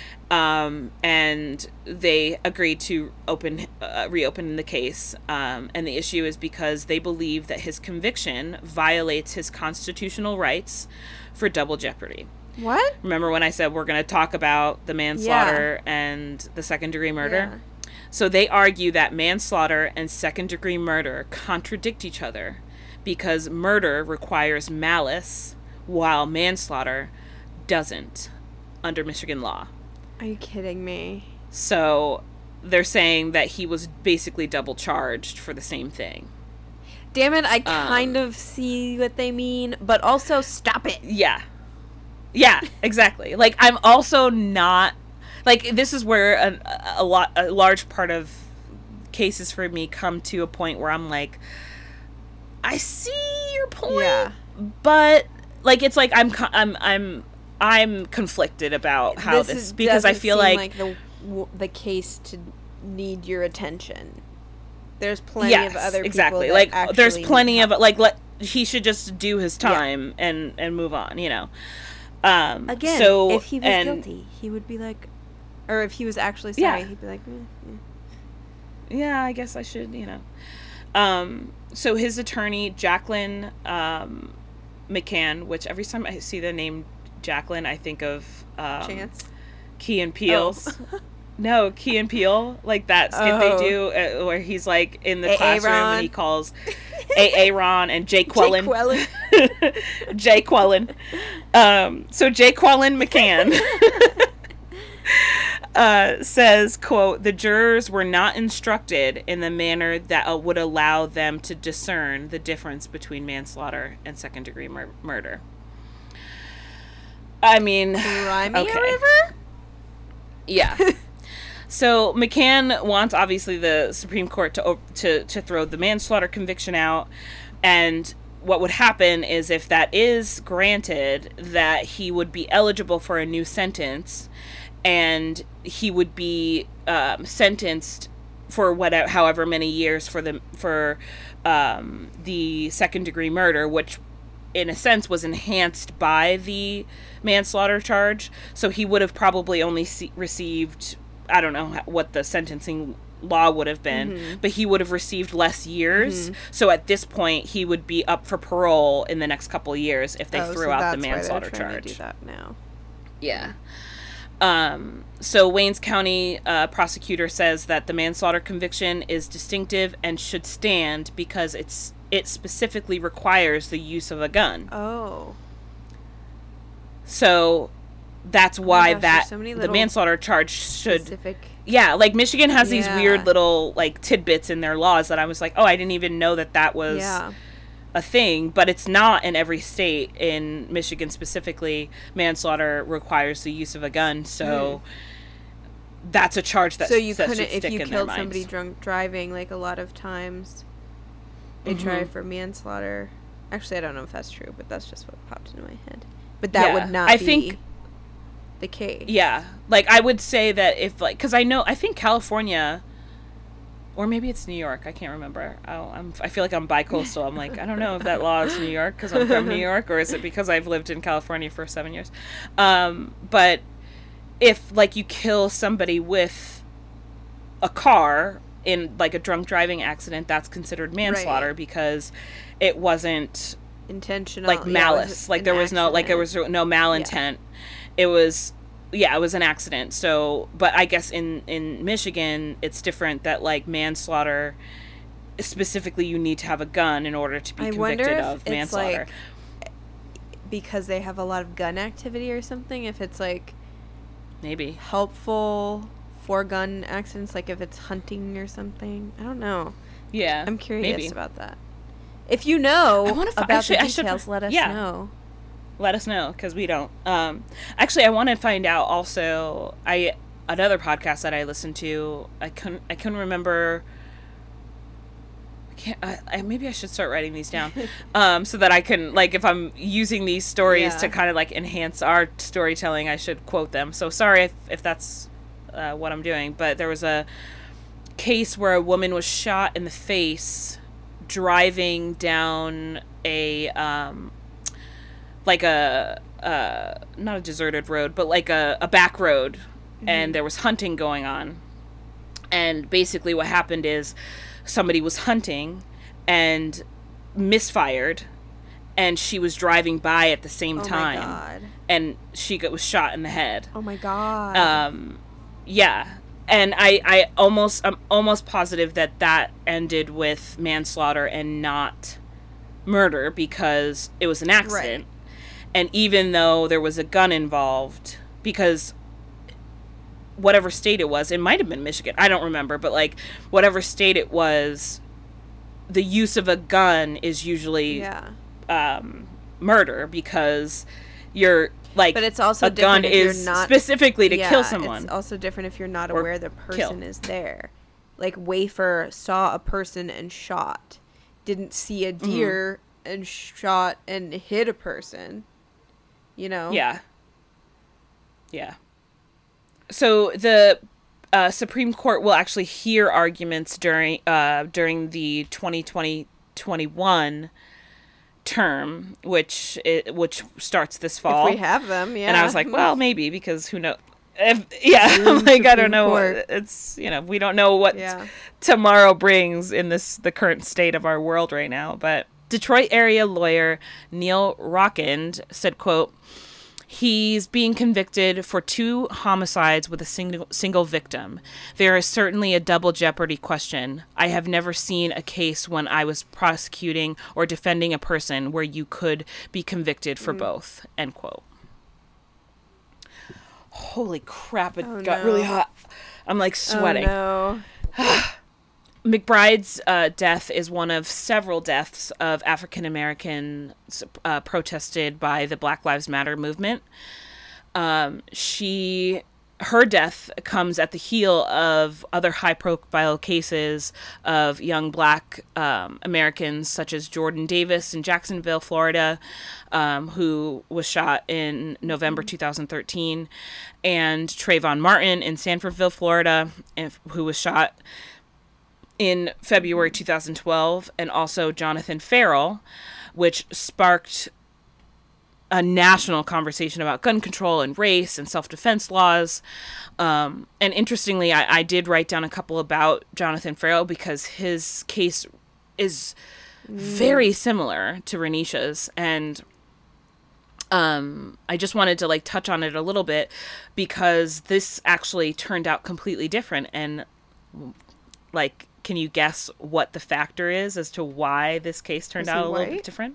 And they agreed to reopen the case. And the issue is because they believe that his conviction violates his constitutional rights for double jeopardy. What? Remember when I said we're going to talk about the manslaughter and the second-degree murder? Yeah. So they argue that manslaughter and second-degree murder contradict each other because murder requires malice while manslaughter doesn't under Michigan law. Are you kidding me? So they're saying that he was basically double charged for the same thing. Damn it, I kind of see what they mean, but also stop it. Yeah. Yeah, exactly. Like, I'm also not... Like, this is where a large part of cases for me come to a point where I'm like, I see your point, but, like, it's like I'm conflicted about how this because I feel like the case to need your attention. There's plenty of other exactly. people Like, that there's plenty of, like, he should just do his time and move on, you know. Again, so, if he was guilty, he would be like, or if he was actually sorry, he'd be like, yeah, I guess I should, you know. So his attorney, Jacqueline McCann, which every time I see the name Jacqueline, I think of Chance? Key and Peele's. Oh. No, Key and Peele, like that skit they do where he's like in the classroom and he calls Aaron and Jay Quellen. Jay Quellen. So Jay Quellen McCann says, quote, "The jurors were not instructed in the manner that would allow them to discern the difference between manslaughter and second-degree murder." I mean, Cry me a river? Yeah. So McCann wants, obviously, the Supreme Court to throw the manslaughter conviction out, and what would happen is if that is granted, that he would be eligible for a new sentence, and he would be sentenced for however many years for the second-degree murder, which in a sense was enhanced by the manslaughter charge. So he would have probably only received, I don't know what the sentencing law would have been, but he would have received less years. So at this point, he would be up for parole in the next couple of years if they threw out the manslaughter charge. To do that now. Yeah. So Waynes County prosecutor says that the manslaughter conviction is distinctive and should stand because it specifically requires the use of a gun. Oh. So that's why the manslaughter charge should... Specific. Yeah, like Michigan has these weird little like tidbits in their laws that I was like, oh, I didn't even know that was a thing, but it's not in every state. In Michigan specifically, manslaughter requires the use of a gun, so that's a charge that should stick in their minds. So you couldn't, if you killed somebody drunk driving, like a lot of times they try for manslaughter. Actually, I don't know if that's true, but that's just what popped into my head. But that would not be the case. Yeah. Like, I would say that if, like, because I think California, or maybe it's New York, I can't remember. I feel like I'm bi-coastal. I'm like, I don't know if that law is New York because I'm from New York, or is it because I've lived in California for 7 years. But if, like, you kill somebody with a car in, like, a drunk driving accident, that's considered manslaughter because it wasn't intentional, like malice. Like there was no malintent. It was an accident. So, but I guess in Michigan it's different, that like manslaughter specifically you need to have a gun in order to be convicted of manslaughter. Like, because they have a lot of gun activity or something, if it's like maybe helpful for gun accidents, like if it's hunting or something. I don't know. Yeah. I'm curious about that. If you know about the details, let us know. Let us know, because we don't. Actually, I want to find out also. Another podcast that I listened to. I couldn't remember. Maybe I should start writing these down, so that I can, like, if I'm using these stories to kind of like enhance our storytelling, I should quote them. So sorry if that's what I'm doing, but there was a case where a woman was shot in the face driving down a like a not a deserted road, but like a back road, and there was hunting going on. And basically what happened is somebody was hunting and misfired, and she was driving by at the same time. Oh my God. And she was shot in the head. Oh my God. Yeah. And I'm almost positive that ended with manslaughter and not murder, because it was an accident. Right. And even though there was a gun involved, because whatever state it was, it might have been Michigan, I don't remember, but like whatever state it was, the use of a gun is usually murder, because you're like, but it's also a gun if is you're not, specifically to kill someone. It's also different if you're not aware the person is there. Like Wafer saw a person and shot, didn't see a deer and shot and hit a person, you know? Yeah. So the Supreme Court will actually hear arguments during the 2020-21 term, which starts this fall. If we have them, yeah. And I was like, well, maybe, because who knows? I'm like, I don't know. It's, we don't know what tomorrow brings in the current state of our world right now. But Detroit area lawyer Neil Rockend said, quote, "He's being convicted for 2 homicides with a single victim. There is certainly a double jeopardy question. I have never seen a case when I was prosecuting or defending a person where you could be convicted for both," end quote. Holy crap, it got really hot. I'm like sweating. Oh, no. McBride's death is one of several deaths of African Americans protested by the Black Lives Matter movement. Her death comes at the heel of other high-profile cases of young Black Americans, such as Jordan Davis in Jacksonville, Florida, who was shot in November 2013, and Trayvon Martin in Sanfordville, Florida, who was shot in February 2012, and also Jonathan Ferrell, which sparked a national conversation about gun control and race and self-defense laws. And interestingly, I did write down a couple about Jonathan Ferrell because his case is very similar to Renisha's. And I just wanted to like touch on it a little bit because this actually turned out completely different. And like, can you guess what the factor is as to why this case turned out a little bit different?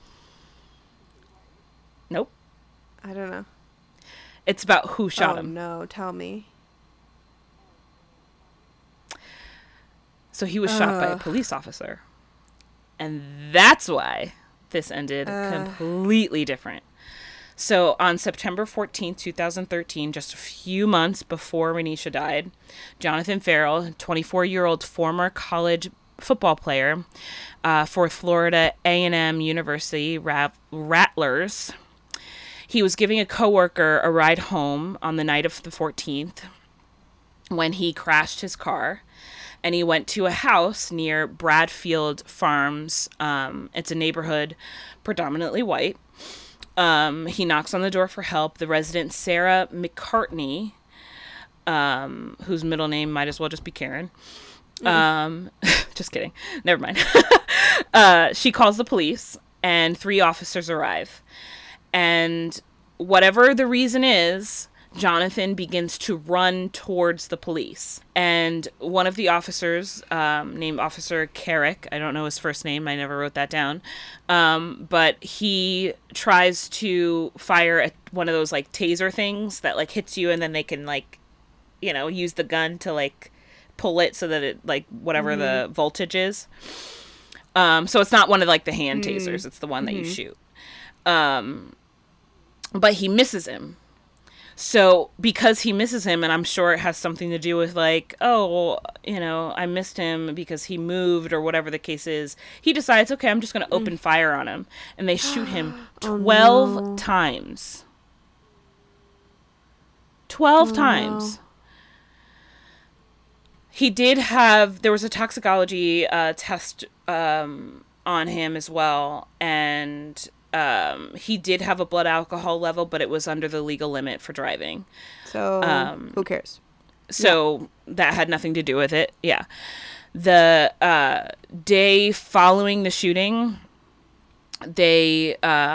Nope. I don't know. It's about who shot him. Oh, no. Tell me. So he was shot by a police officer. And that's why this ended completely different. So on September 14th, 2013, just a few months before Renisha died, Jonathan Ferrell, 24-year-old former college football player for Florida A&M University Rattlers, he was giving a coworker a ride home on the night of the 14th when he crashed his car, and he went to a house near Bradfield Farms. It's a neighborhood predominantly white. He knocks on the door for help. The resident, Sarah McCartney, whose middle name might as well just be Karen. Just kidding. Never mind. She calls the police, and 3 officers arrive. And whatever the reason is, Jonathan begins to run towards the police. And one of the officers, named Officer Carrick, I don't know his first name, I never wrote that down, but he tries to fire one of those, like, taser things that, like, hits you and then they can, like, use the gun to, like, pull it so that it, like, whatever the voltage is. So it's not one of, like, the hand tasers, it's the one that you shoot. But he misses him. So because he misses him, and I'm sure it has something to do with like, I missed him because he moved or whatever the case is, he decides, okay, I'm just going to open fire on him. And they shoot him 12 times. 12 times. No. He did there was a toxicology test on him as well. And he did have a blood alcohol level, but it was under the legal limit for driving. So who cares? So that had nothing to do with it. Yeah. The day following the shooting, they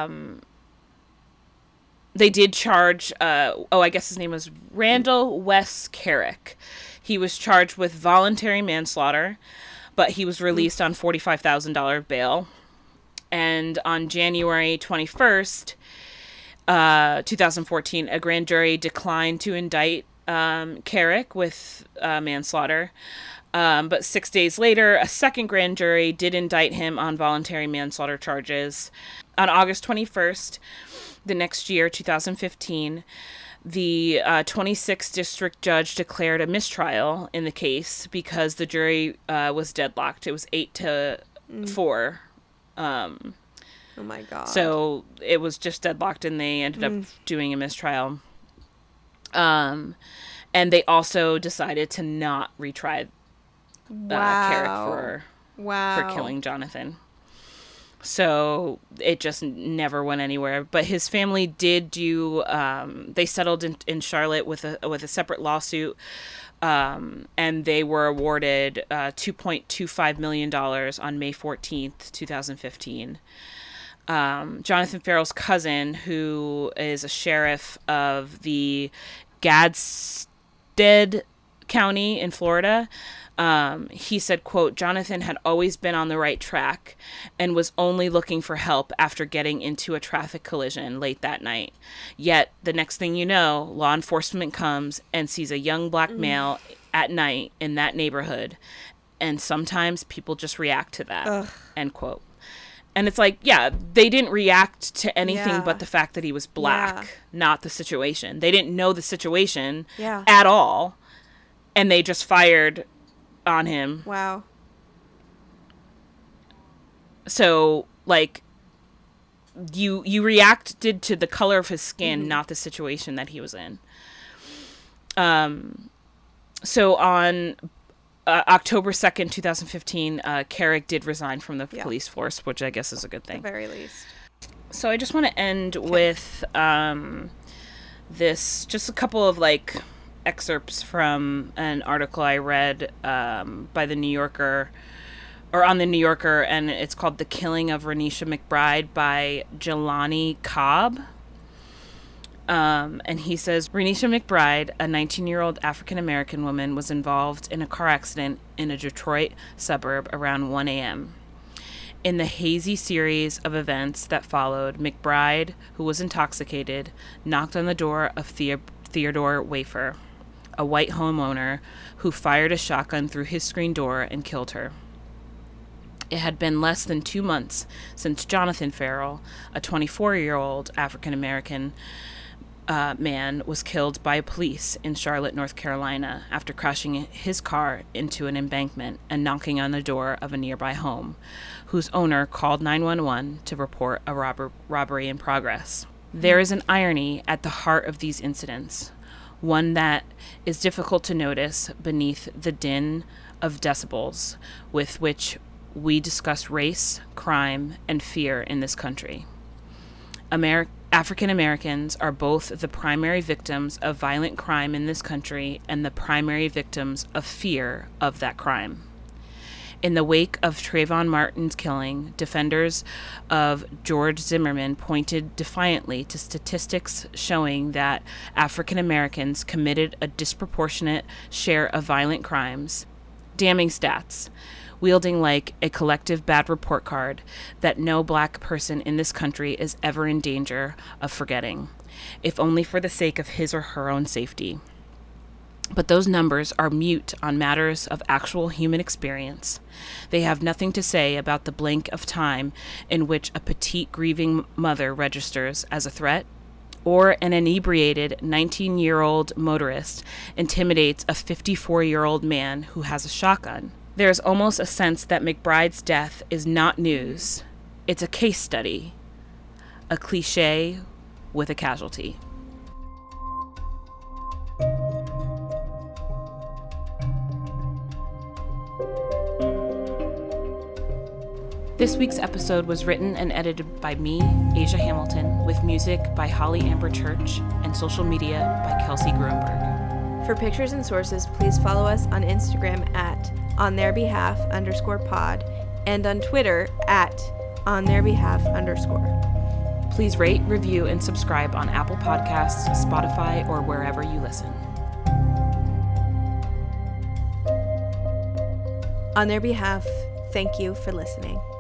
did charge, I guess his name was Randall Wes Carrick. He was charged with voluntary manslaughter, but he was released on $45,000 bail. And on January 21st, 2014, a grand jury declined to indict Carrick with manslaughter. But 6 days later, a second grand jury did indict him on voluntary manslaughter charges. On August 21st, the next year, 2015, the 26th district judge declared a mistrial in the case because the jury was deadlocked. It was 8-4. Oh my God. So it was just deadlocked, and they ended up doing a mistrial. And they also decided to not retry Carrick for killing Jonathan. So it just never went anywhere. But his family did do. They settled in Charlotte with a separate lawsuit, and they were awarded $2.25 million on May 14th, 2015. Jonathan Ferrell's cousin, who is a sheriff of the Gadsden County in Florida, he said, quote, Jonathan had always been on the right track and was only looking for help after getting into a traffic collision late that night. Yet, the next thing you know, law enforcement comes and sees a young black male at night in that neighborhood. And sometimes people just react to that, end quote. And it's like, yeah, they didn't react to anything but the fact that he was black, not the situation. They didn't know the situation at all. And they just fired on him. Wow. So, like, you reacted to the color of his skin, not the situation that he was in. So on October 2nd, 2015, Carrick did resign from the police force, which I guess is a good thing. At the very least. So I just want to end with just a couple of, like, excerpts from an article I read by the New Yorker, or on the New Yorker, and it's called The Killing of Renisha McBride by Jelani Cobb. And he says, Renisha McBride, a 19-year-old African-American woman, was involved in a car accident in a Detroit suburb around 1 a.m. In the hazy series of events that followed, McBride, who was intoxicated, knocked on the door of Theodore Wafer, a white homeowner who fired a shotgun through his screen door and killed her. It had been less than 2 months since Jonathan Ferrell, a 24-year-old African-American man, was killed by police in Charlotte, North Carolina, after crashing his car into an embankment and knocking on the door of a nearby home, whose owner called 911 to report a robbery in progress. There is an irony at the heart of these incidents, one that is difficult to notice beneath the din of decibels with which we discuss race, crime, and fear in this country. African Americans are both the primary victims of violent crime in this country and the primary victims of fear of that crime. In the wake of Trayvon Martin's killing, defenders of George Zimmerman pointed defiantly to statistics showing that African Americans committed a disproportionate share of violent crimes. Damning stats, wielding like a collective bad report card that no black person in this country is ever in danger of forgetting, if only for the sake of his or her own safety. But those numbers are mute on matters of actual human experience. They have nothing to say about the blink of time in which a petite grieving mother registers as a threat, or an inebriated 19-year-old motorist intimidates a 54-year-old man who has a shotgun. There is almost a sense that McBride's death is not news. It's a case study, a cliche with a casualty. This week's episode was written and edited by me, Asia Hamilton, with music by Holly Amber Church and social media by Kelsey Gruenberg. For pictures and sources, please follow us on Instagram at ontheirbehalf_pod and on Twitter at ontheirbehalf_. Please rate, review, and subscribe on Apple Podcasts, Spotify, or wherever you listen. On their behalf, thank you for listening.